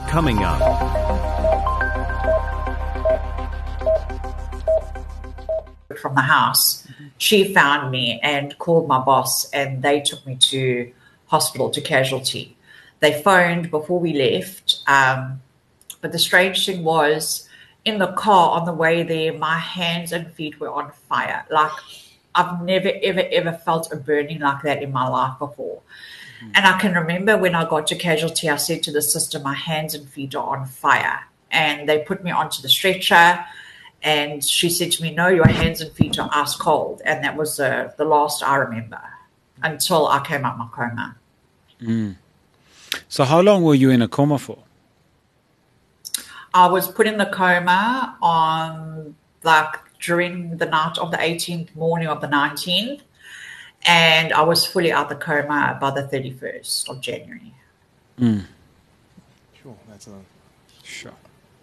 Coming up. From the house, she found me and called my boss, and they took me to hospital, to casualty. They phoned before we left, but the strange thing was, in the car on the way there, my hands and feet were on fire. Like, I've never, ever, ever felt a burning like that in my life before. And I can remember when I got to casualty, I said to the sister, my hands and feet are on fire. And they put me onto the stretcher, and she said to me, no, your hands and feet are ice cold. And that was the last I remember until I came out of my coma. So how long were you in a coma for? I was put in the coma on during the night of the 18th, morning of the 19th. And I was fully out of the coma by the 31st of January. Sure, that's a... Sure.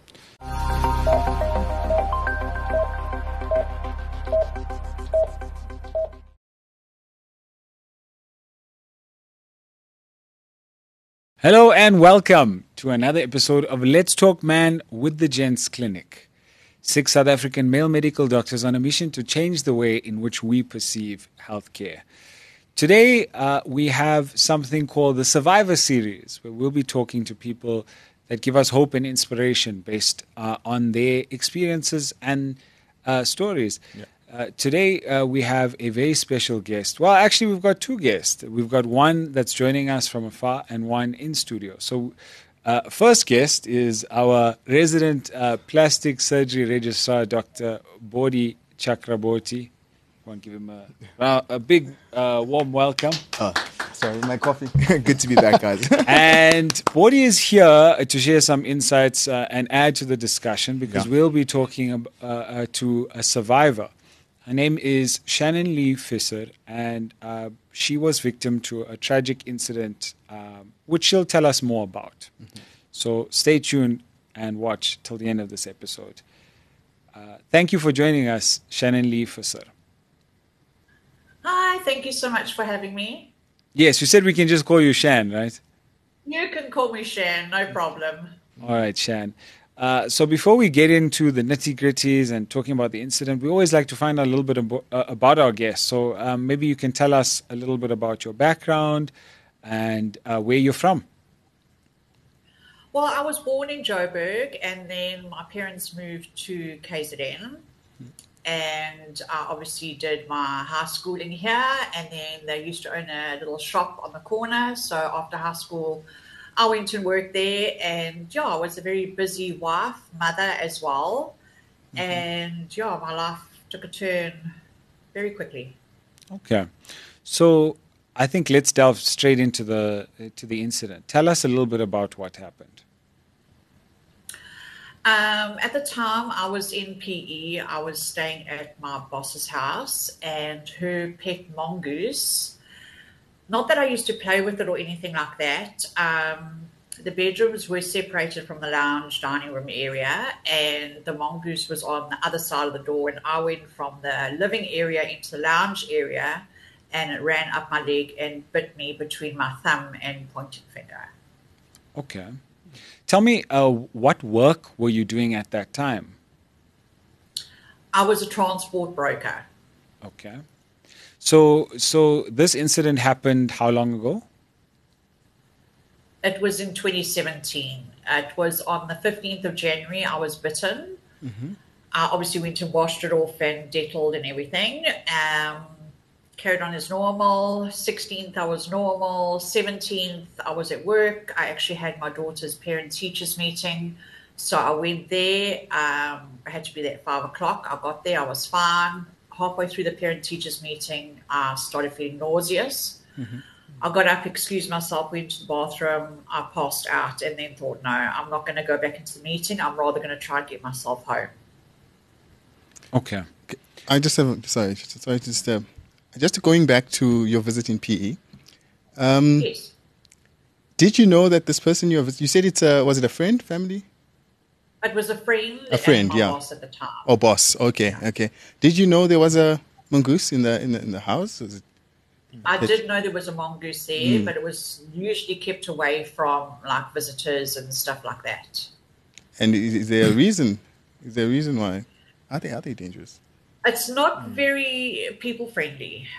Hello and welcome to another episode of Let's Talk Man with the Gents Clinic. 6 South African male medical doctors on a mission to change the way in which we perceive healthcare. Today, we have something called the Survivor Series, where we'll be talking to people that give us hope and inspiration based on their experiences and stories. Yeah. Today, we have a very special guest. Well, actually, we've got 2 guests. We've got one that's joining us from afar and one in studio. So, first guest is our resident plastic surgery registrar, Dr. Bodhi Chakraborty. I want to give him a big, warm welcome. Sorry, my coffee. Good to be back, guys. And Bodhi is here to share some insights and add to the discussion because we'll be talking to a survivor. Her name is Shannon Lee Visser, and she was victim to a tragic incident, which she'll tell us more about. Mm-hmm. So stay tuned and watch till the end of this episode. Thank you for joining us, Shannon Lee Visser. Hi, thank you so much for having me. Yes, you said we can just call you Shan, right? You can call me Shan, no problem. All right, Shan. So before we get into the nitty-gritties and talking about the incident, we always like to find out a little bit about our guests. So maybe you can tell us a little bit about your background and where you're from. Well, I was born in Joburg, and then my parents moved to KZN. And I obviously did my high schooling here, and then they used to own a little shop on the corner. So after high school, I went and worked there, and I was a very busy wife, mother as well. Mm-hmm. And my life took a turn very quickly. Okay. So I think let's delve straight into the incident. Tell us a little bit about what happened. At the time, I was in PE. I was staying at my boss's house, and her pet mongoose, not that I used to play with it or anything like that. The bedrooms were separated from the lounge dining room area, and the mongoose was on the other side of the door, and I went from the living area into the lounge area, and it ran up my leg and bit me between my thumb and pointing finger. Okay. Tell me, what work were you doing at that time? I was a transport broker. Okay. So this incident happened how long ago? It was in 2017. It was on the 15th of January. I was bitten. Mm-hmm. I obviously went and washed it off and Dettoled and everything. Carried on as normal. 16th, I was normal. 17th, I was at work. I actually had my daughter's parent-teachers meeting. So I went there. I had to be there at 5 o'clock. I got there. I was fine. Halfway through the parent-teachers meeting, I started feeling nauseous. Mm-hmm. I got up, excused myself, went to the bathroom. I passed out and then thought, no, I'm not going to go back into the meeting. I'm rather going to try and get myself home. Okay. I just have, just going back to your visit in PE. Yes. Did you know that this person you said was it a friend, family? It was a friend. And my boss at the time. Oh, boss. Okay, okay. Did you know there was a mongoose in the house? Was it? I did know there was a mongoose there, but it was usually kept away from like visitors and stuff like that. And is there a reason? Is there a reason why? Are they dangerous? It's not very people friendly.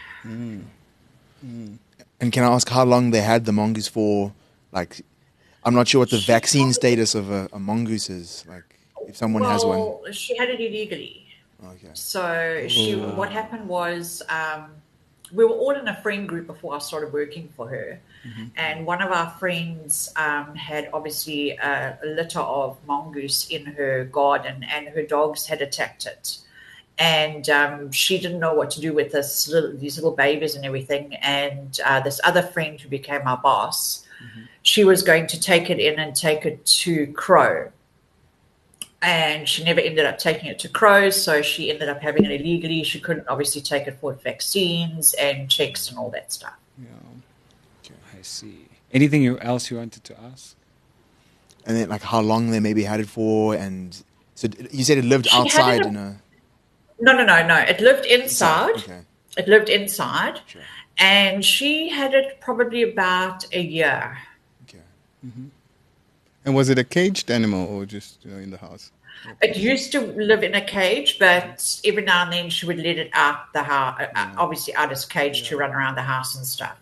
And can I ask how long they had the mongoose for? Like, I'm not sure what the vaccine status of a mongoose is. Like, if someone has one. Well, she had it illegally. Okay. So what happened was, we were all in a friend group before I started working for her. And one of our friends had obviously a litter of mongoose in her garden, and her dogs had attacked it. And she didn't know what to do with these little babies and everything. And this other friend who became our boss, she was going to take it in and take it to Crow. And she never ended up taking it to Crow, so she ended up having it illegally. She couldn't obviously take it for vaccines and checks and all that stuff. Yeah. Okay, I see. Anything else you wanted to ask? And then, like, how long they maybe had it for? And so you said it lived She had outside it in a... No. It lived inside. Okay. It lived inside. Sure. And she had it probably about a year. Okay. And was it a caged animal or just in the house? It used to live in a cage, but every now and then she would let it out the house, obviously out its cage to run around the house and stuff.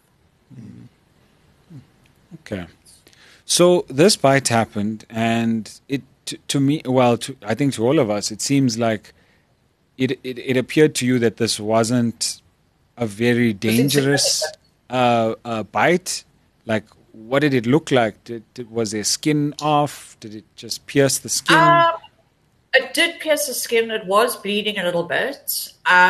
Okay. So this bite happened, and it to me, I think to all of us, it seems like it appeared to you that this wasn't a very dangerous bite. Like, what did it look like? Was there skin off? Did it just pierce the skin? It did pierce the skin. It was bleeding a little bit.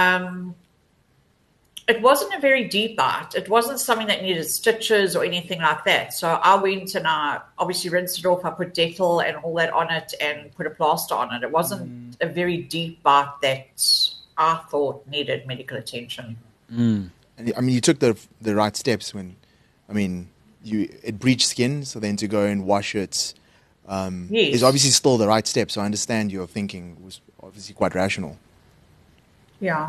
It wasn't a very deep bite. It wasn't something that needed stitches or anything like that. So I went and I obviously rinsed it off. I put Dettol and all that on it and put a plaster on it. It wasn't a very deep bite that I thought needed medical attention. And I mean, you took the right steps when, I mean, it breached skin, so then to go and wash it is obviously still the right step. So I understand your thinking was obviously quite rational. Yeah.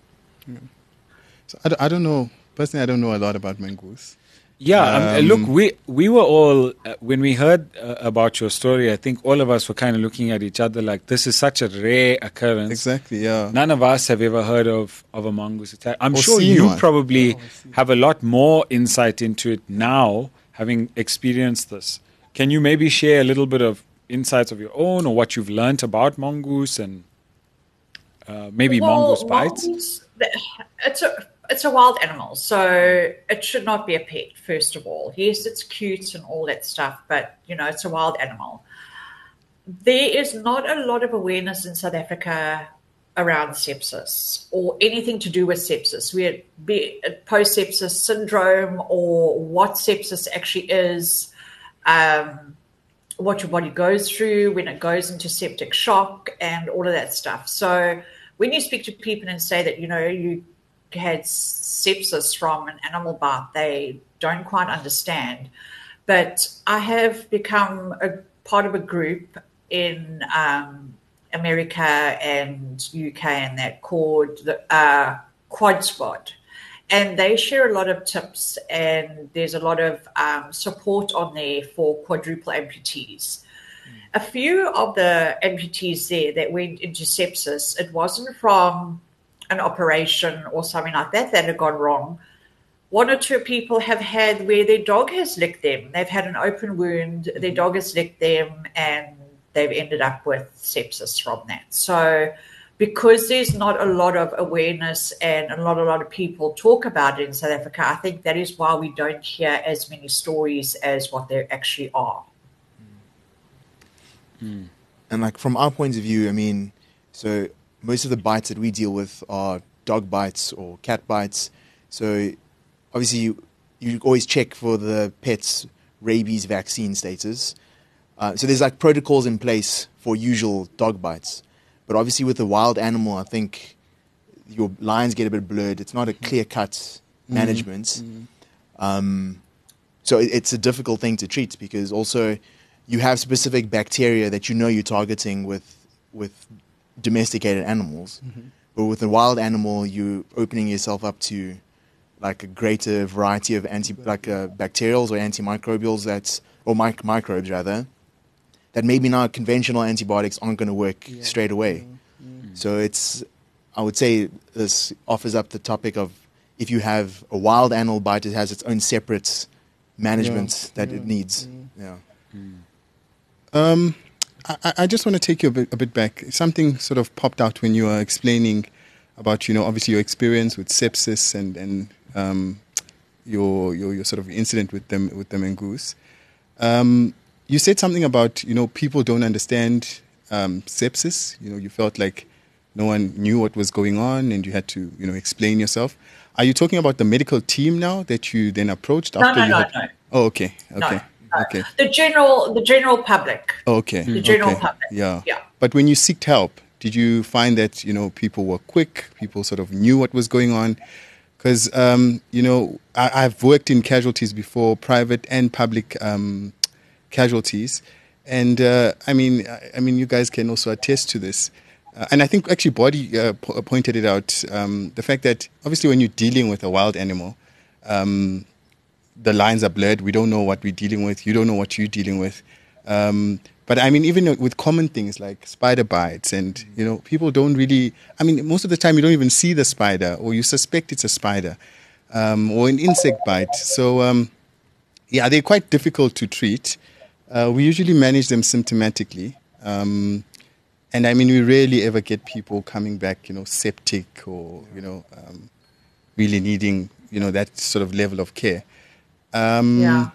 So I don't know. Personally, I don't know a lot about mongoose. Yeah, look, we were all, when we heard about your story, I think all of us were kind of looking at each other like, this is such a rare occurrence. Exactly, yeah. None of us have ever heard of a mongoose attack. I'm sure seen you one. probably have a lot more insight into it now, having experienced this. Can you maybe share a little bit of insights of your own, or what you've learnt about mongoose and maybe mongoose bites? Mongoose, it's a wild animal, so it should not be a pet, first of all. Yes, it's cute and all that stuff, but, it's a wild animal. There is not a lot of awareness in South Africa around sepsis or anything to do with sepsis, be it post-sepsis syndrome or what sepsis actually is, what your body goes through when it goes into septic shock and all of that stuff. So when you speak to people and say that, you had sepsis from an animal bite, they don't quite understand. But I have become a part of a group in America and UK and that called the Quad Squad. And they share a lot of tips, and there's a lot of support on there for quadruple amputees. A few of the amputees there that went into sepsis, it wasn't from an operation or something like that had gone wrong. One or two people have had where their dog has licked them. They've had an open wound, their dog has licked them, and they've ended up with sepsis from that. So because there's not a lot of awareness and a lot of people talk about it in South Africa, I think that is why we don't hear as many stories as what there actually are. And like from our point of view, I mean, so most of the bites that we deal with are dog bites or cat bites. So obviously you always check for the pet's rabies vaccine status. So there's like protocols in place for usual dog bites. But obviously with the wild animal, I think your lines get a bit blurred. It's not a clear-cut management. So it's a difficult thing to treat because also you have specific bacteria that you're targeting with domesticated animals. But with a wild animal, you're opening yourself up to like a greater variety of bacterials or antimicrobials or microbes rather, that maybe now conventional antibiotics aren't going to work straight away. So I would say this offers up the topic of, if you have a wild animal bite, it has its own separate management that it needs. Yeah. I just want to take you a bit back. Something sort of popped out when you were explaining about, obviously your experience with sepsis and your sort of incident with them and Goose. You said something about, people don't understand sepsis. You felt like no one knew what was going on and you had to, explain yourself. Are you talking about the medical team now that you then approached after No. Oh, okay. No. Okay. The general public. Okay. The general okay. public. Yeah. Yeah. But when you seeked help, did you find that, people were quick, people sort of knew what was going on? Because, I've worked in casualties before, private and public casualties. And, I mean, you guys can also attest to this. And I think actually Body pointed it out, the fact that obviously when you're dealing with a wild animal, the lines are blurred. We don't know what we're dealing with. You don't know what you're dealing with. But I mean, even with common things like spider bites and, people don't really, most of the time you don't even see the spider or you suspect it's a spider or an insect bite. So, they're quite difficult to treat. We usually manage them symptomatically. And we rarely ever get people coming back, septic or, really needing, that sort of level of care. Yeah.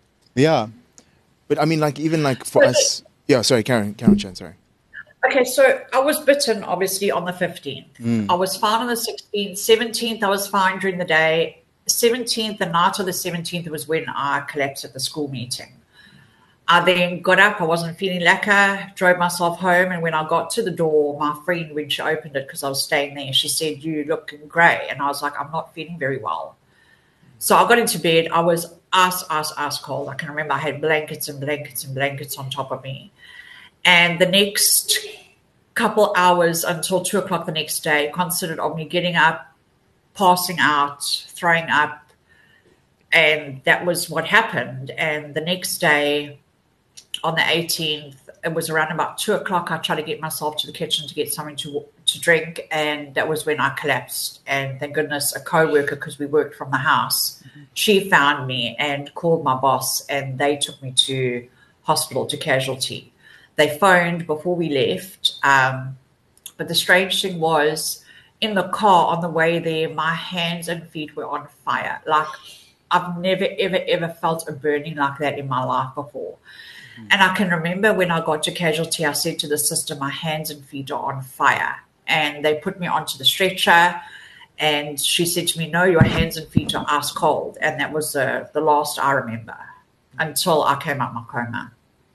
But even for us, sorry, Karen Chen, sorry. Okay, so I was bitten obviously on the 15th. I was fine on the 16th. 17th, I was fine during the day. 17th, the night of the 17th was when I collapsed at the school meeting. I then got up, I wasn't feeling lekker, drove myself home, and when I got to the door, my friend, when she opened it, because I was staying there, she said, "You look grey." And I was like, "I'm not feeling very well." So I got into bed. I was ice cold. I can remember I had blankets and blankets and blankets on top of me. And the next couple hours until 2 o'clock the next day consisted of me getting up, passing out, throwing up. And that was what happened. And the next day, on the 18th, it was around about 2 o'clock. I tried to get myself to the kitchen to get something to drink, and that was when I collapsed. And thank goodness a co-worker, because we worked from the house, she found me and called my boss, and they took me to hospital, to casualty. They phoned before we left, but the strange thing was, in the car on the way there, my hands and feet were on fire. Like, I've never, ever felt a burning like that in my life before. And I can remember when I got to casualty, I said to the sister, my hands and feet are on fire. And they put me onto the stretcher. And she said to me, "No, your hands and feet are ice cold." And that was the last I remember until I came out my coma.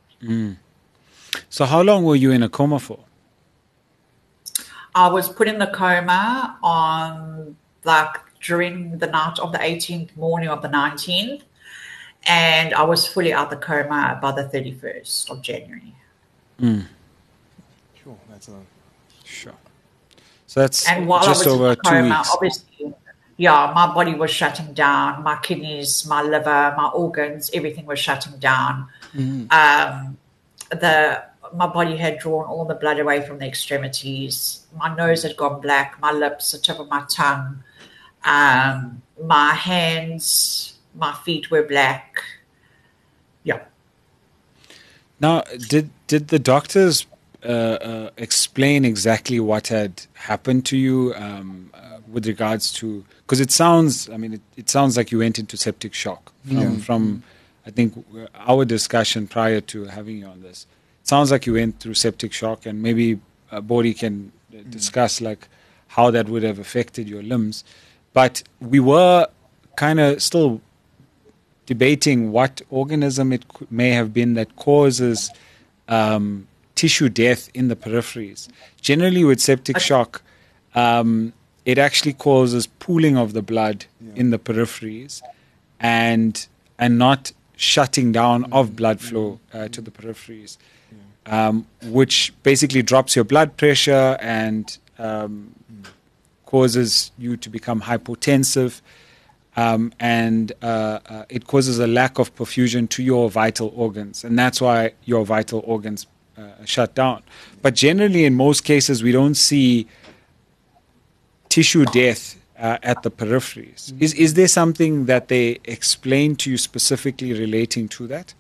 So how long were you in a coma for? I was put in the coma on during the night of the 18th, morning of the 19th. And I was fully out the coma by the 31st of January. Sure, that's Sure. So that's and while just I was over in the coma, 2 weeks. obviously, my body was shutting down. My kidneys, my liver, my organs, everything was shutting down. My body had drawn all the blood away from the extremities. My nose had gone black, my lips, the tip of my tongue, my hands, my feet were black. Yeah. Now, did the doctors explain exactly what had happened to you with regards to? Because it sounds like you went into septic shock from I think our discussion prior to having you on this. It sounds like you went through septic shock, and maybe Body can discuss how that would have affected your limbs. But we were kind of still debating what organism it may have been that causes tissue death in the peripheries. Generally, with septic shock, it actually causes pooling of the blood in the peripheries, and not shutting down of blood flow to the peripheries, which basically drops your blood pressure and causes you to become hypotensive. and it causes a lack of perfusion to your vital organs, and that's why your vital organs shut down. But generally, in most cases, we don't see tissue death at the peripheries. Is there something that they explain to you specifically relating to that?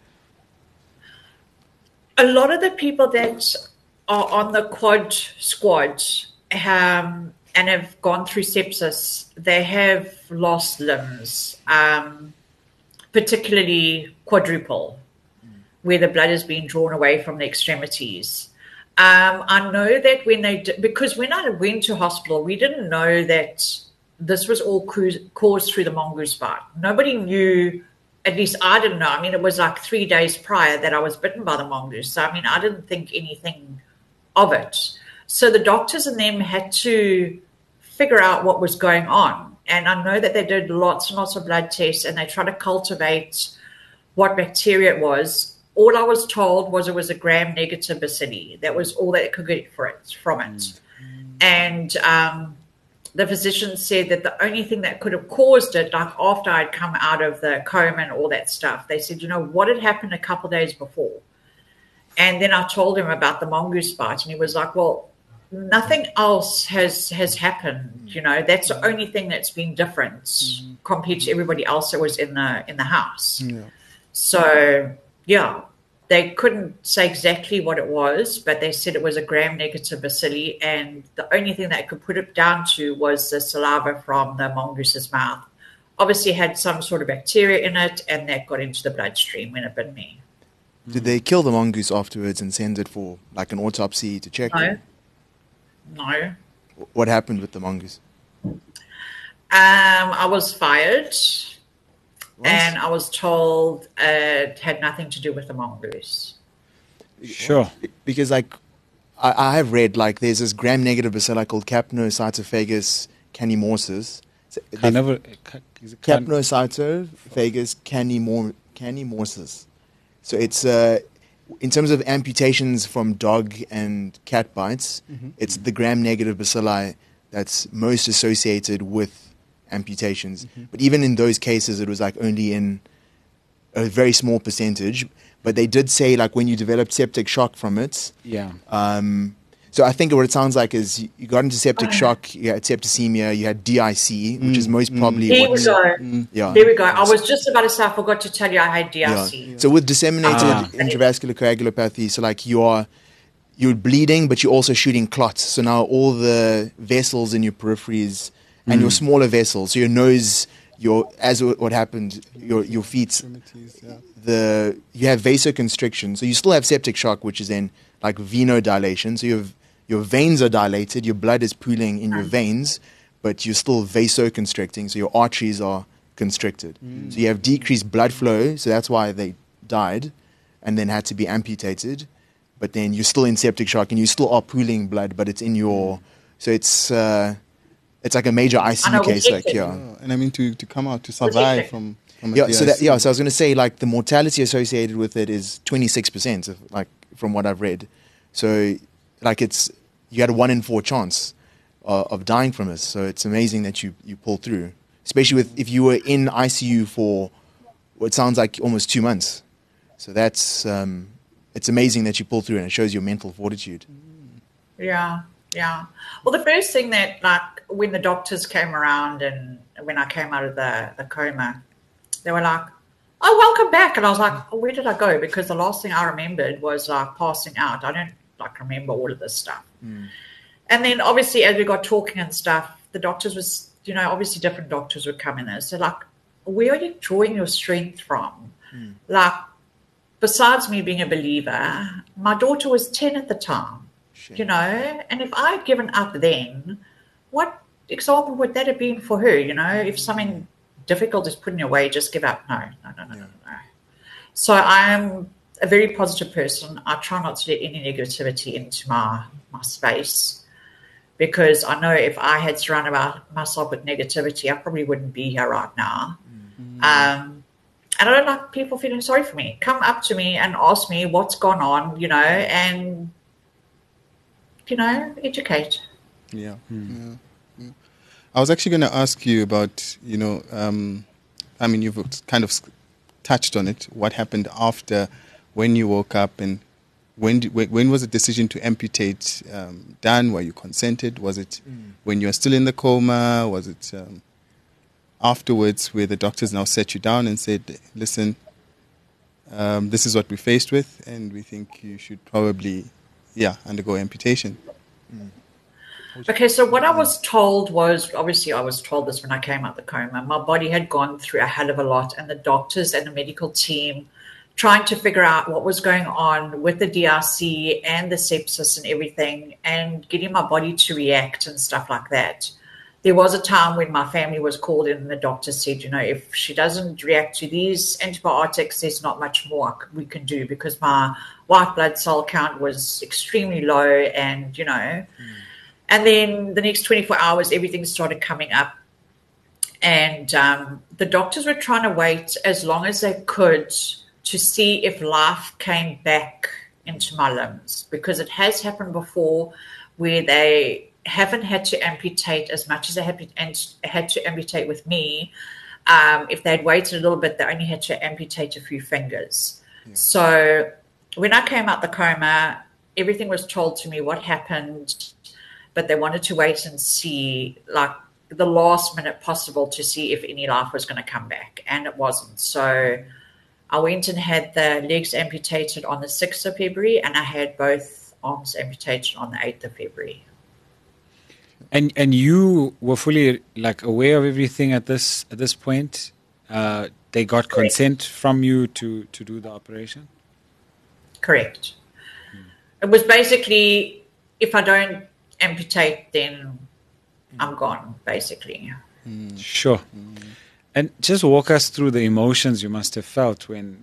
A lot of the people that are on the quad squad and have gone through sepsis, they have lost limbs, particularly quadruple, where the blood is being drawn away from the extremities. I know that because when I went to hospital, we didn't know that this was all caused through the mongoose bite. Nobody knew, at least I didn't know. I mean, it was like 3 days prior that I was bitten by the mongoose. So, I mean, I didn't think anything of it. So the doctors and them had to figure out what was going on. And I know that they did lots and lots of blood tests, and they tried to cultivate what bacteria it was. All I was told was it was a gram-negative bacilli. That was all that it could get from it. And the physician said that the only thing that could have caused it, like after I'd come out of the coma and all that stuff, they said, what had happened a couple of days before? And then I told him about the mongoose bite, and he was like, well, nothing else has happened. That's the only thing that's been different compared to everybody else that was in the house. Yeah. So, yeah, they couldn't say exactly what it was, but they said it was a gram-negative bacilli, and the only thing that could put it down to was the saliva from the mongoose's mouth. Obviously, it had some sort of bacteria in it, and that got into the bloodstream when it bit me. Did they kill the mongoose afterwards and send it for like an autopsy to check? No. What happened with the mongoose? I was fired. What? And I was told it had nothing to do with the mongoose. Sure. Because I have read there's this gram-negative bacilli called Capnocytophagus canimorsus. Capnocytophagus canimorsus. So it's in terms of amputations from dog and cat bites, it's the gram-negative bacilli that's most associated with amputations. But even in those cases, it was only in a very small percentage. But they did say when you developed septic shock from it. Yeah. So I think what it sounds like is you got into septic shock, you had septicemia, you had DIC, which is most probably Here we go. Yeah. There we go. I was just about to say, I forgot to tell you I had DIC. Yeah. So with disseminated intravascular coagulopathy, so you're bleeding, but you're also shooting clots. So now all the vessels in your peripheries and your smaller vessels, so your nose, what happened, your feet, you have vasoconstriction. So you still have septic shock, which is then venodilation. So your veins are dilated, your blood is pooling in your veins, but you're still vasoconstricting. So your arteries are constricted. So you have decreased blood flow. So that's why they died, and then had to be amputated. But then you're still in septic shock, and you still are pooling blood, but it's in your. So it's like a major ICU case, and I mean to come out to survive from a DIC. So I was going to say the mortality associated with it is 26%, from what I've read. So you had a 1 in 4 chance of dying from this. So it's amazing that you pulled through, especially if you were in ICU for what sounds like almost 2 months. So that's it's amazing that you pulled through, and it shows your mental fortitude. Yeah. Yeah. Well, the first thing that, when the doctors came around and when I came out of the coma, they were like, oh, welcome back. And I was like, where did I go? Because the last thing I remembered was passing out. I don't remember all of this stuff. And then obviously as we got talking and stuff, the doctors was, obviously different doctors would come in there. So where are you drawing your strength from? Besides me being a believer, my daughter was 10 at the time. And if I had given up then, what example would that have been for her? If something difficult is put in your way, just give up. No. So I am a very positive person. I try not to let any negativity into my space, because I know if I had surrounded myself with negativity, I probably wouldn't be here right now. And I don't like people feeling sorry for me. Come up to me and ask me what's gone on, and educate. Yeah. I was actually going to ask you about, I mean, you've kind of touched on it. What happened after, when you woke up, and when was the decision to amputate done? Were you consented? Was it when you were still in the coma? Was it afterwards, where the doctors now set you down and said, listen, this is what we're faced with, and we think you should probably, undergo amputation? Okay, so what I was told was, obviously I was told this when I came out the coma, my body had gone through a hell of a lot, and the doctors and the medical team trying to figure out what was going on with the DRC and the sepsis and everything, and getting my body to react and stuff like that. There was a time when my family was called in and the doctor said, if she doesn't react to these antibiotics, there's not much more we can do, because my white blood cell count was extremely low, and, And then the next 24 hours, everything started coming up. And the doctors were trying to wait as long as they could to see if life came back into my limbs, because it has happened before where they haven't had to amputate as much as they had to amputate with me. If they'd waited a little bit, they only had to amputate a few fingers. Yeah. So when I came out the coma, everything was told to me what happened, but they wanted to wait and see, like, the last minute possible to see if any life was going to come back, and it wasn't. So I went and had the legs amputated on the 6th of February, and I had both arms amputated on the 8th of February. And you were fully aware of everything at this point? They got consent from you to do the operation? Correct. It was basically, if I don't amputate, then I'm gone, basically. Sure. And just walk us through the emotions you must have felt when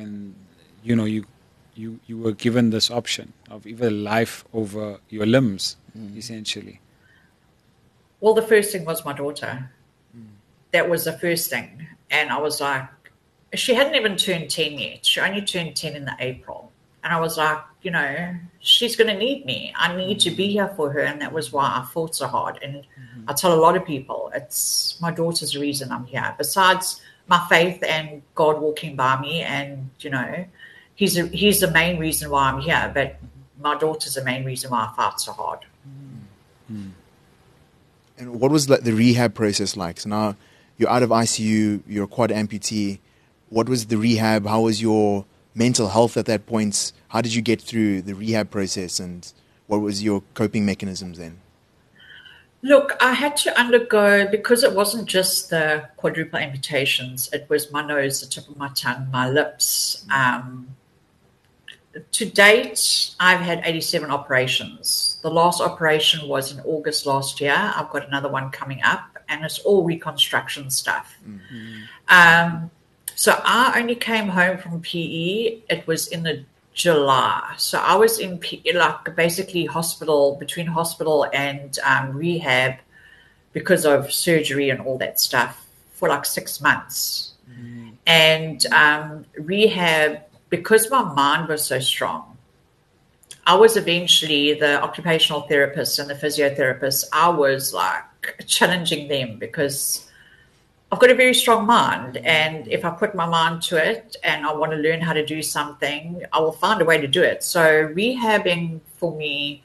you were given this option of either life over your limbs, essentially. Well, the first thing was my daughter. That was the first thing. And I was like, she hadn't even turned 10 yet. She only turned 10 in the April. And I was like, she's going to need me. I need to be here for her. And that was why I fought so hard. And I tell a lot of people, it's my daughter's the reason I'm here. Besides my faith and God walking by me, and, he's the main reason why I'm here. But my daughter's the main reason why I fight so hard. And what was the rehab process like? So now you're out of ICU, you're a quad amputee. What was the rehab? How was your mental health at that point? How did you get through the rehab process, and what was your coping mechanisms then? Look, I had to undergo, because it wasn't just the quadruple amputations, it was my nose, the tip of my tongue, my lips. To date, I've had 87 operations. The last operation was in August last year. I've got another one coming up, and it's all reconstruction stuff. So I only came home from PE. It was in the July. So I was in basically hospital, between hospital and rehab, because of surgery and all that stuff, for 6 months. And rehab, because my mind was so strong, I was eventually the occupational therapist and the physiotherapist. I was challenging them, because I've got a very strong mind, and if I put my mind to it and I want to learn how to do something, I will find a way to do it. So rehabbing for me,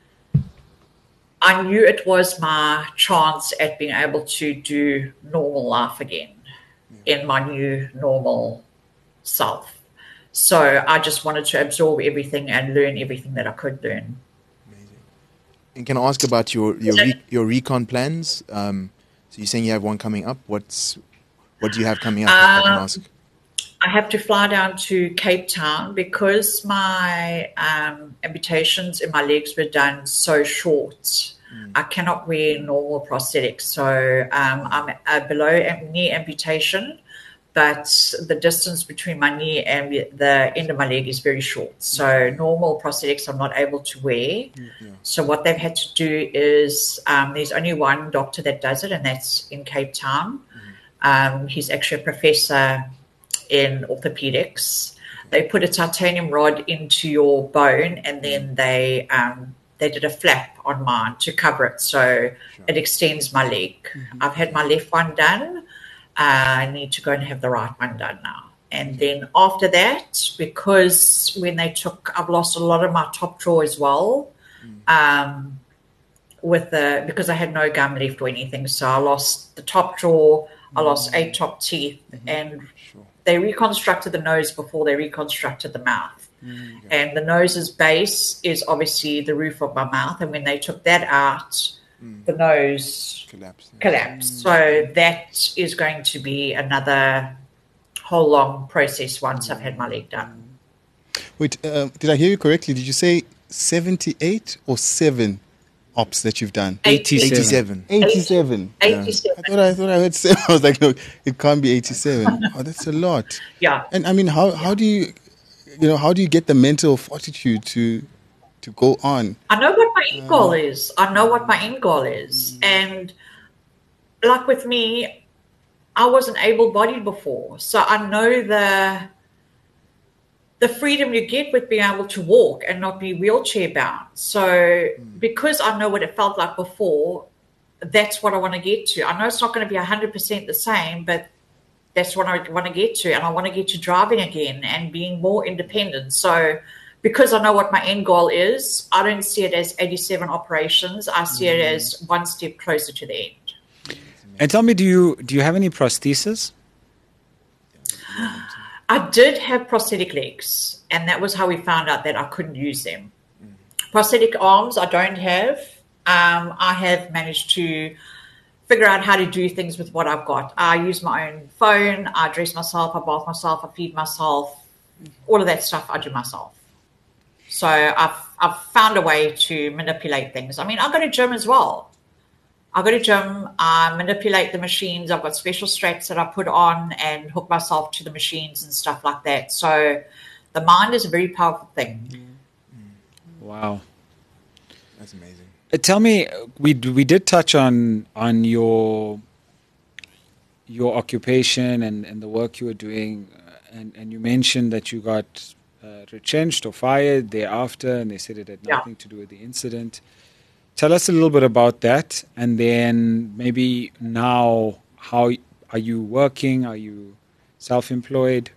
I knew it was my chance at being able to do normal life again in my new normal self. So I just wanted to absorb everything and learn everything that I could learn. Amazing. And can I ask about your recon plans? So you're saying you have one coming up. What do you have coming up? If I can ask. I have to fly down to Cape Town, because my amputations in my legs were done so short. I cannot wear normal prosthetics. So I'm below knee amputation, but the distance between my knee and the end of my leg is very short. So normal prosthetics I'm not able to wear. So what they've had to do is, there's only one doctor that does it, and that's in Cape Town. He's actually a professor in orthopedics. They put a titanium rod into your bone, and then they did a flap on mine to cover it, so it extends my leg. I've had my left one done. I need to go and have the right one done now. And then after that, because I've lost a lot of my top drawer as well, because I had no gum left or anything. So I lost the top drawer, I lost 8 top teeth, and they reconstructed the nose before they reconstructed the mouth. And the nose's base is obviously the roof of my mouth. And when they took that out, the nose collapsed. So that is going to be another whole long process once I've had my leg done. Wait, did I hear you correctly? Did you say 78 or 7 ops that you've done? 87. 87. I thought I heard 7. I was like, no, it can't be 87. Oh, that's a lot. Yeah. And I mean, how do you get the mental fortitude to go on? I know what my end goal is. And like with me, I wasn't able-bodied before. So I know the freedom you get with being able to walk and not be wheelchair bound. So because I know what it felt like before, that's what I want to get to. I know it's not going to be 100% the same, but that's what I want to get to. And I want to get to driving again and being more independent. So because I know what my end goal is, I don't see it as 87 operations. I see it as one step closer to the end. And tell me, do you have any prostheses? I did have prosthetic legs, and that was how we found out that I couldn't use them. Prosthetic arms, I don't have. I have managed to figure out how to do things with what I've got. I use my own phone. I dress myself. I bath myself. I feed myself. All of that stuff I do myself. So I've found a way to manipulate things. I mean, I go to gym as well. I go to gym, I manipulate the machines. I've got special straps that I put on and hook myself to the machines and stuff like that. So the mind is a very powerful thing. Wow. That's amazing. Tell me, we did touch on your occupation and the work you were doing, and you mentioned that you got retrenched or fired thereafter, and they said it had nothing to do with the incident. Tell us a little bit about that, and then maybe now, how are you working? Are you self-employed?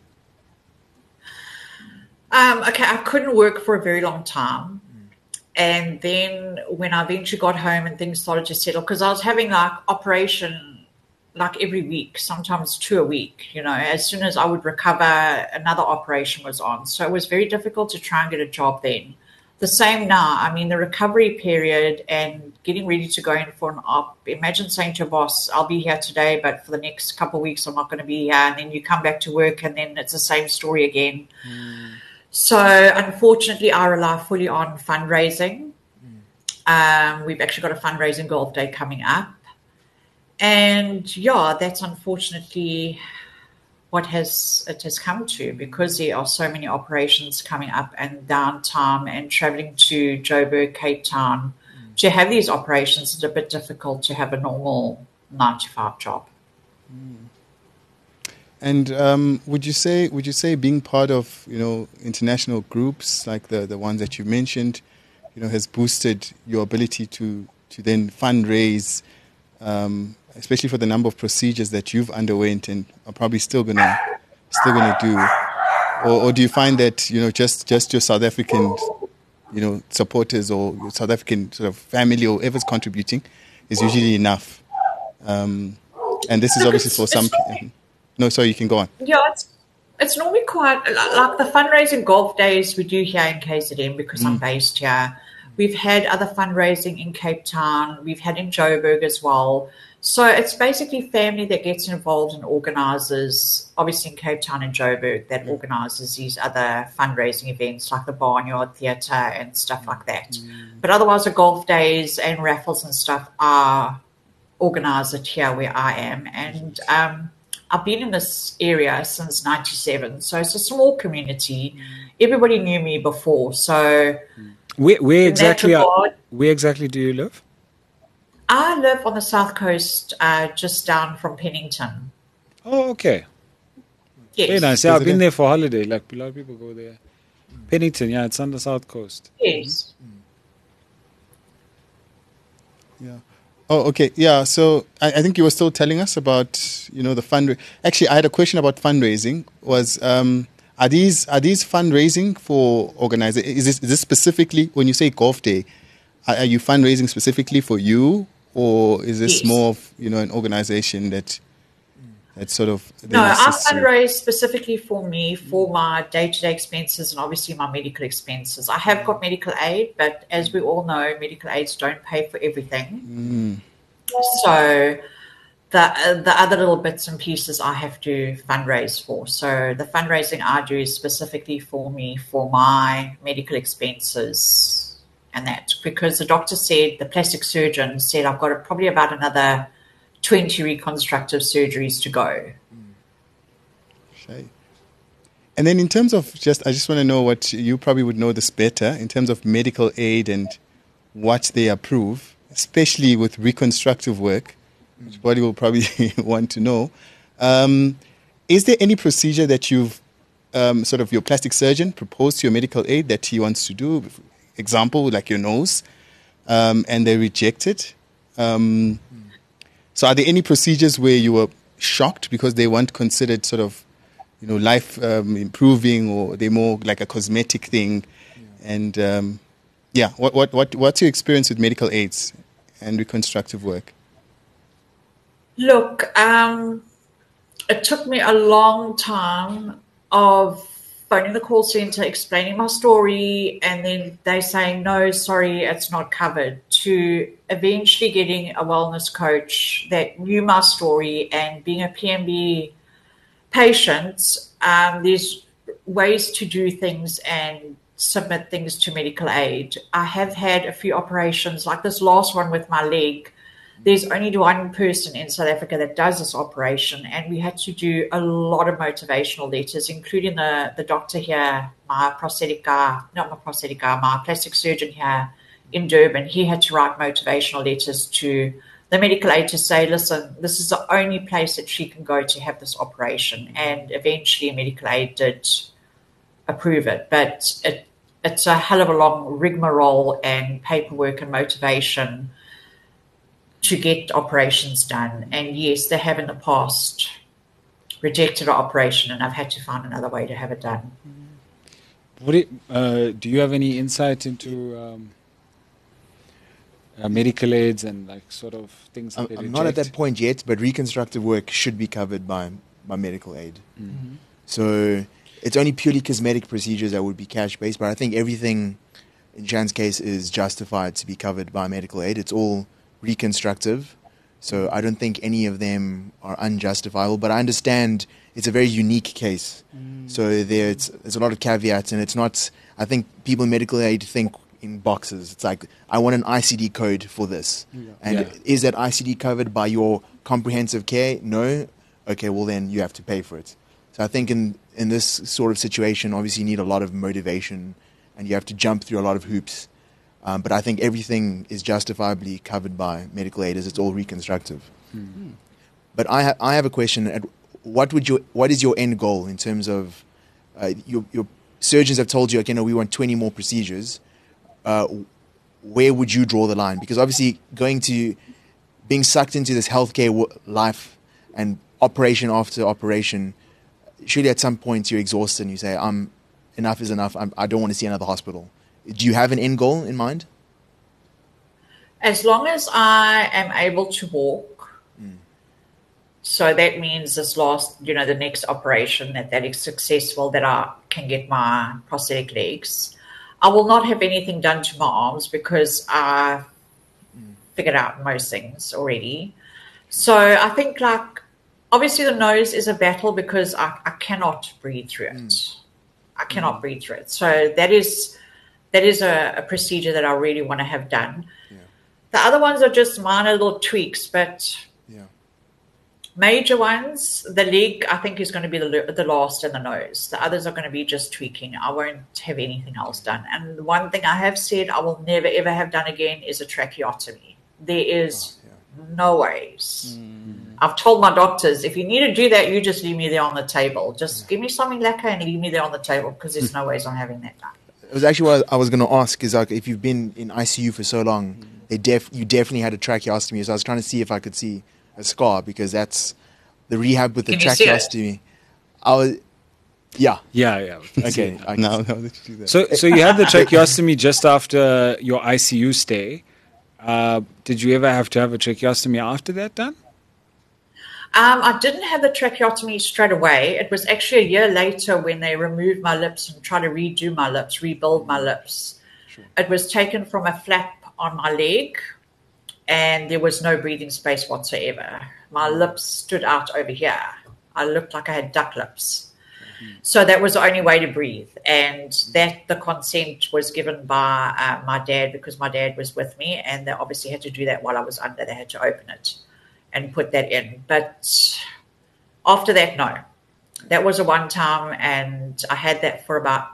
Okay, I couldn't work for a very long time. And then when I eventually got home and things started to settle, because I was having like operation like every week, sometimes 2 a week, as soon as I would recover, another operation was on. So it was very difficult to try and get a job then. The same now. I mean, the recovery period and getting ready to go in for an op. Imagine saying to your boss, I'll be here today, but for the next couple of weeks, I'm not going to be here. And then you come back to work and then it's the same story again. So unfortunately, I rely fully on fundraising. We've actually got a fundraising golf day coming up. And that's unfortunately what it has come to, because there are so many operations coming up and downtime and traveling to Joburg, Cape Town. To have these operations, it's a bit difficult to have a normal 9-to-5 job. And would you say being part of international groups like the ones that you mentioned, has boosted your ability to then fundraise, especially for the number of procedures that you've underwent and are probably still gonna do, or do you find that just your South African supporters or your South African sort of family or whoever's contributing is usually enough? And this is obviously for some people. No, sorry, you can go on. Yeah, it's normally quite like the fundraising golf days we do here in KZN, because I'm based here. We've had other fundraising in Cape Town. We've had in Joburg as well. So it's basically family that gets involved and organises, obviously in Cape Town and Joburg, that organises these other fundraising events like the Barnyard Theatre and stuff like that. But otherwise the golf days and raffles and stuff are organised here where I am. And I've been in this area since 97, so it's a small community. Everybody knew me before, so... Where exactly do you live? I live on the south coast, just down from Pennington. Oh, okay. Yes. Very nice. Yeah, I've been there for holiday. Like, a lot of people go there. Pennington, yeah, it's on the south coast. Yes. Yeah. Oh, okay. Yeah. So I think you were still telling us about, the fund. Actually, I had a question about fundraising. Are these fundraising for organization? Is this specifically when you say Golf Day? Are you fundraising specifically for you, or is this Yes. more of an organization that sort of? No, I assists you? fundraise specifically for me, for my day-to-day expenses and obviously my medical expenses. I have got medical aid, but as we all know, medical aids don't pay for everything. So the other little bits and pieces I have to fundraise for. So the fundraising I do is specifically for me, for my medical expenses and that, because the doctor said, the plastic surgeon said, I've got probably about another 20 reconstructive surgeries to go. Okay. And then in terms of I just want to know what you probably would know this better in terms of medical aid and what they approve, especially with reconstructive work, which body will probably want to know. Is there any procedure that you've sort of your plastic surgeon proposed to your medical aid that he wants to do? Example, like your nose, and they reject it. So are there any procedures where you were shocked because they weren't considered sort of, life improving, or they're more like a cosmetic thing? And what's your experience with medical aids and reconstructive work? Look, it took me a long time of phoning the call center, explaining my story, and then they saying, no, sorry, it's not covered, to eventually getting a wellness coach that knew my story. And being a PMB patient, there's ways to do things and submit things to medical aid. I have had a few operations, like this last one with my leg. There's only one person in South Africa that does this operation, and we had to do a lot of motivational letters, including the doctor here, my plastic surgeon here in Durban. He had to write motivational letters to the medical aid to say, listen, this is the only place that she can go to have this operation. And eventually medical aid did approve it, but it's a hell of a long rigmarole and paperwork and motivation to get operations done. And yes, they have in the past rejected an operation, and I've had to find another way to have it done. Do you have any insight into medical aids and like sort of things that they I'm not at reject? that point yet, but reconstructive work should be covered by medical aid. So it's only purely cosmetic procedures that would be cash-based, but I think everything in Shan's case is justified to be covered by medical aid. It's all reconstructive, so I don't think any of them are unjustifiable, but I understand it's a very unique case. So there's a lot of caveats, and it's not, I think people in medical aid think in boxes. It's like, I want an ICD code for this. And is that ICD covered by your comprehensive care? No? Okay, well then you have to pay for it. So I think in this sort of situation, obviously you need a lot of motivation, and you have to jump through a lot of hoops. But I think everything is justifiably covered by medical aid, as it's all reconstructive. But I have a question. What is your end goal in terms of your surgeons have told you, okay, no, we want 20 more procedures. Where would you draw the line? Because obviously being sucked into this healthcare life and operation after operation, surely at some point you're exhausted and you say, enough is enough. I don't want to see another hospital. Do you have an end goal in mind? As long as I am able to walk, so that means this the next operation that is successful, that I can get my prosthetic legs. I will not have anything done to my arms because I figured out most things already. So I think, like, obviously the nose is a battle because I cannot breathe through it. I cannot breathe through it. So that is a procedure that I really want to have done. The other ones are just minor little tweaks, but major ones, the leg, I think, is going to be the last, and the nose. The others are going to be just tweaking. I won't have anything else done. And the one thing I have said I will never, ever have done again is a tracheotomy. There is no ways. I've told my doctors, if you need to do that, you just leave me there on the table. Just give me something lacquer and leave me there on the table, because there's no ways I'm having that done. It was actually what I was going to ask, is like, if you've been in ICU for so long, you definitely had a tracheostomy. So I was trying to see if I could see a scar, because that's the rehab with the Can you see it? tracheostomy. I was, yeah. Yeah. Okay. I- Now that you do that. So you had the tracheostomy just after your ICU stay. Did you ever have to have a tracheostomy after that done? I didn't have the tracheotomy straight away. It was actually a year later when they removed my lips and tried to redo my lips, rebuild my lips. Sure. It was taken from a flap on my leg, and there was no breathing space whatsoever. My lips stood out over here. I looked like I had duck lips. So that was the only way to breathe. And that the consent was given by my dad, because my dad was with me, and they obviously had to do that while I was under. They had to open it and put that in. But after that, no. That was a one time, and I had that for about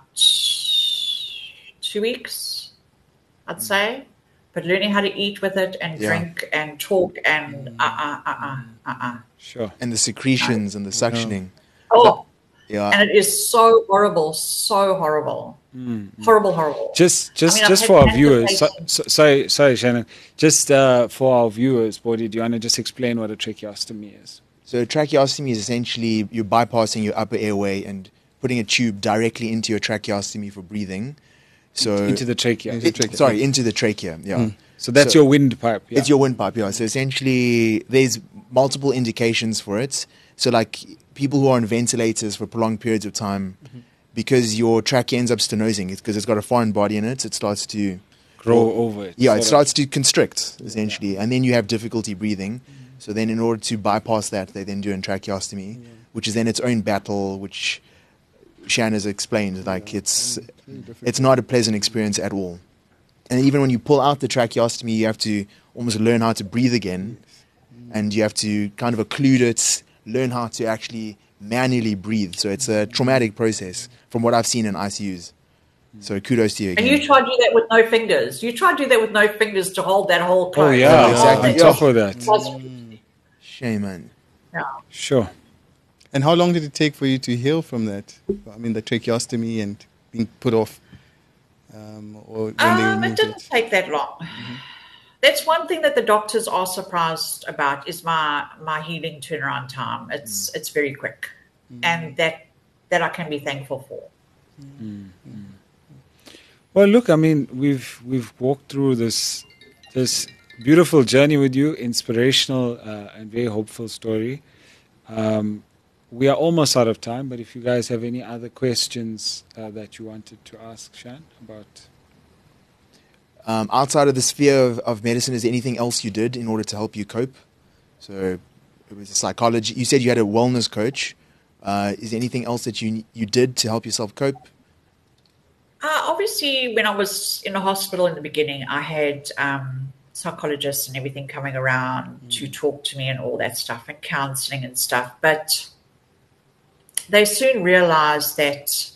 2 weeks, I'd say. But learning how to eat with it and drink and talk and Sure. And the secretions and the suctioning. Oh, Yeah. and it is so horrible, so horrible. Horrible. Just I mean, I've for had our viewers. cancer Sorry, Shannon. Just for our viewers, Bodhi, do you want to just explain what a tracheostomy is? So tracheostomy is essentially you're bypassing your upper airway and putting a tube directly into your tracheostomy for breathing. So Into the trachea. into the trachea. Yeah. So that's your windpipe. Yeah. It's your windpipe. Yeah. So essentially, there's multiple indications for it. So like people who are on ventilators for prolonged periods of time, because your trachea ends up stenosing, because it's got a foreign body in it, it starts to grow over it. Yeah, sort it of. starts to constrict, essentially. And then you have difficulty breathing. So then in order to bypass that, they then do a tracheostomy, which is then its own battle, which Shan has explained. Like it's not a pleasant experience at all. And even when you pull out the tracheostomy, you have to almost learn how to breathe again. And you have to kind of occlude it, learn how to actually manually breathe. So it's a traumatic process from what I've seen in ICUs. So kudos to you again. And you try to do that with no fingers. You try to do that with no fingers to hold that whole close. Oh yeah, exactly. on top of that. Shame, man. Yeah. Sure. And how long did it take for you to heal from that? I mean, the tracheostomy and being put off, or when they It removed didn't take that long. That's one thing that the doctors are surprised about is my healing turnaround time. It's very quick, and that I can be thankful for. Well, look, I mean, we've walked through this beautiful journey with you, inspirational and very hopeful story. We are almost out of time, but if you guys have any other questions that you wanted to ask Shan about. Outside of the sphere of medicine, is there anything else you did in order to help you cope? So it was psychology. You said you had a wellness coach. Is there anything else that you did to help yourself cope? Obviously, when I was in the hospital in the beginning, I had psychologists and everything coming around to talk to me and all that stuff and counseling and stuff. But they soon realized that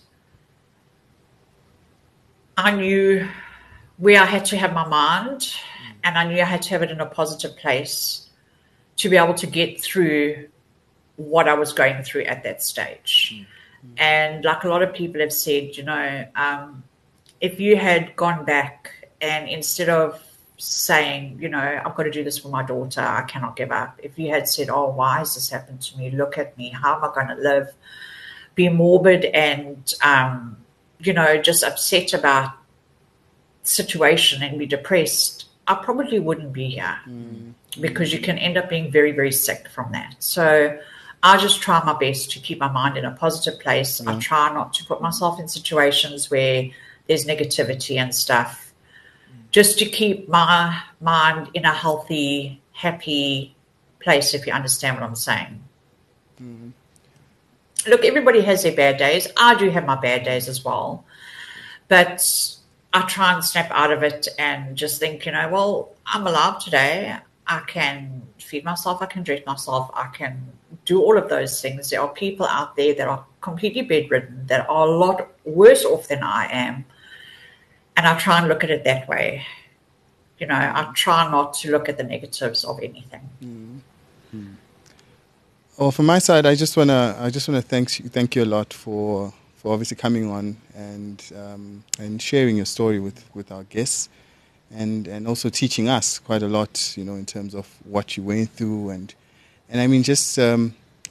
I knew where I had to have my mind, and I knew I had to have it in a positive place to be able to get through what I was going through at that stage. And like a lot of people have said, if you had gone back and instead of saying, I've got to do this for my daughter, I cannot give up. If you had said, oh, why has this happened to me? Look at me. How am I going to live? Be morbid and, just upset about situation and be depressed, I probably wouldn't be here because you can end up being very, very sick from that. So I just try my best to keep my mind in a positive place. I try not to put myself in situations where there's negativity and stuff, just to keep my mind in a healthy, happy place, if you understand what I'm saying. Look, everybody has their bad days. I do have my bad days as well. But I try and snap out of it and just think, well, I'm alive today. I can feed myself. I can dress myself. I can do all of those things. There are people out there that are completely bedridden, that are a lot worse off than I am. And I try and look at it that way. I try not to look at the negatives of anything. Well, from my side, I just wanna thank you a lot for obviously coming on and sharing your story with our guests. and also teaching us quite a lot, you know, in terms of what you went through, and I mean just a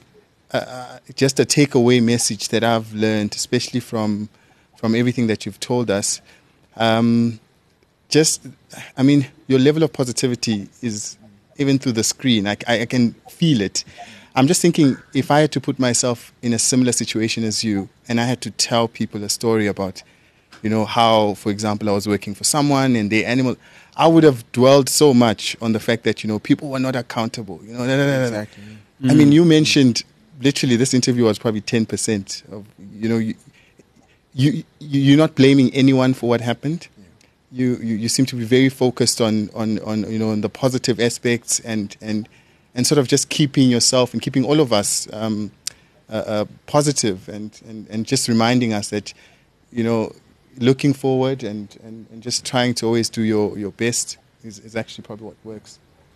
takeaway message that I've learned, especially from everything that you've told us. I mean, your level of positivity is, even through the screen, I can feel it. I'm just thinking, if I had to put myself in a similar situation as you, and I had to tell people a story about, you know, how, for example, I was working for someone and their animal, I would have dwelled so much on the fact that, you know, people were not accountable. You know, Exactly. I mean, you mentioned, literally, this interview was probably 10% of, you know, you're not blaming anyone for what happened. You seem to be very focused on you know, on the positive aspects and sort of just keeping yourself and keeping all of us positive and just reminding us that, you know, looking forward and just trying to always do your best is actually probably what works.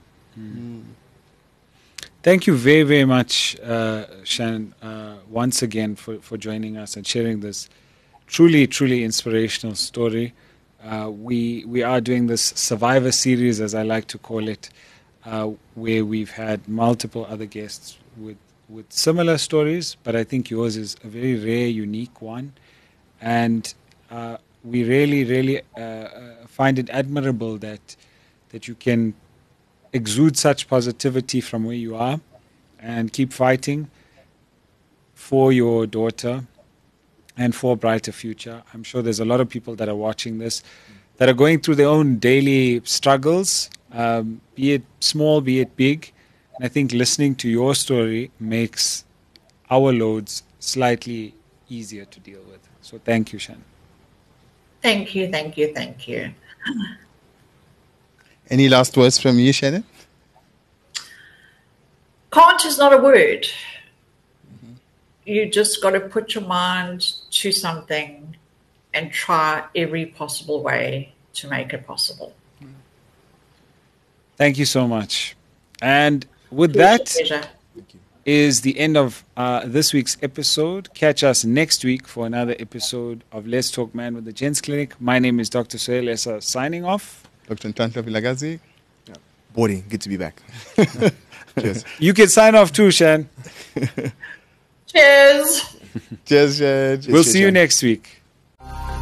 Thank you very, very much, Shannon, once again for joining us and sharing this truly, truly inspirational story. We are doing this Survivor series, as I like to call it, where we've had multiple other guests with similar stories, but I think yours is a very rare, unique one. And we really, really find it admirable that you can exude such positivity from where you are and keep fighting for your daughter and for a brighter future. I'm sure there's a lot of people that are watching this that are going through their own daily struggles, be it small, be it big. And I think listening to your story makes our loads slightly easier to deal with. So thank you, Shannon. Thank you. Any last words from you, Shannon? Can't is not a word. You just got to put your mind to something and try every possible way to make it possible. Thank you so much. And with that Pleasure. is the end of this week's episode. Catch us next week for another episode of Let's Talk Man with the Gents Clinic. My name is Dr. Sohail Essa, signing off. Dr. Ntantla Vilagazi. Boarding, good to be back. Cheers. You can sign off too, Shan. Cheers. Cheers, Shan. We'll see you next week.